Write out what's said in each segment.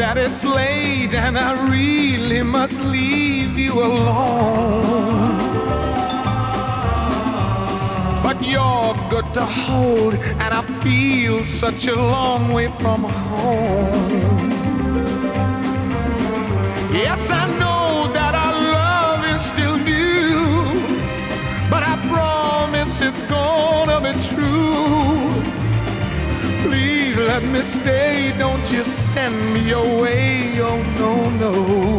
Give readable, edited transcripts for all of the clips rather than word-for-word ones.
that it's late and I really must leave you alone. But you're good to hold, and I feel such a long way from home. Yes, I know that our love is still new, but I promise it's gonna be true. Please let me stay, don't you send me away, oh no, no.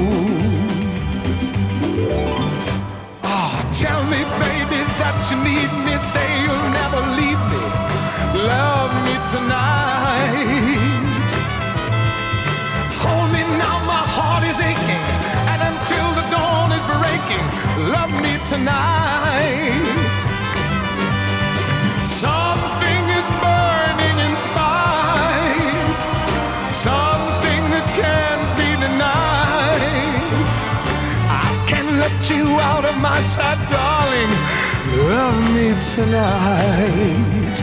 Oh, tell me, baby, that you need me, say you'll never leave me, love me tonight. Hold me now, my heart is aching, and until the dawn is breaking, love me tonight. Something is burning inside, something that can't be denied. I can't let you out of my sight, darling. Love me tonight.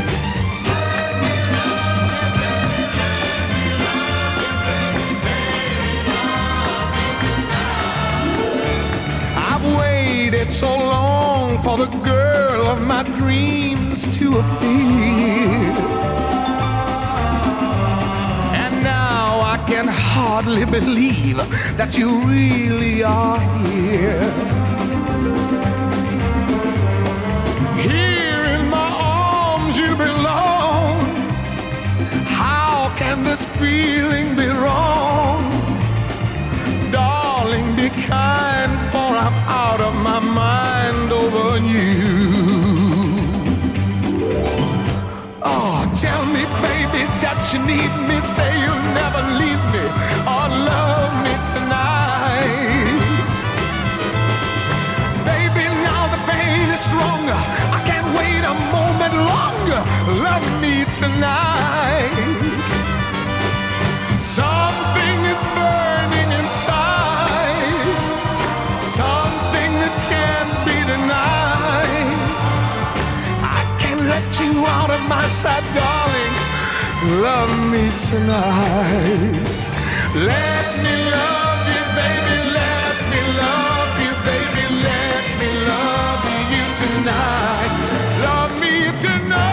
I've waited so long for the girl of my dreams to appear, and now I can hardly believe that you really are here. Here in my arms you belong. How can this feeling be wrong? Darling, be kind, for I'm out of my mind over you. Oh, tell me, baby, that you need me, say you'll never leave me or love me tonight. Baby, now the pain is stronger, I can't wait a moment longer. Love me tonight. Something is burning inside, something that can't be denied. I can't let you out of my sight, darling. Love me tonight. Let me love you, baby. Let me love you, baby. Let me love you tonight. Love me tonight.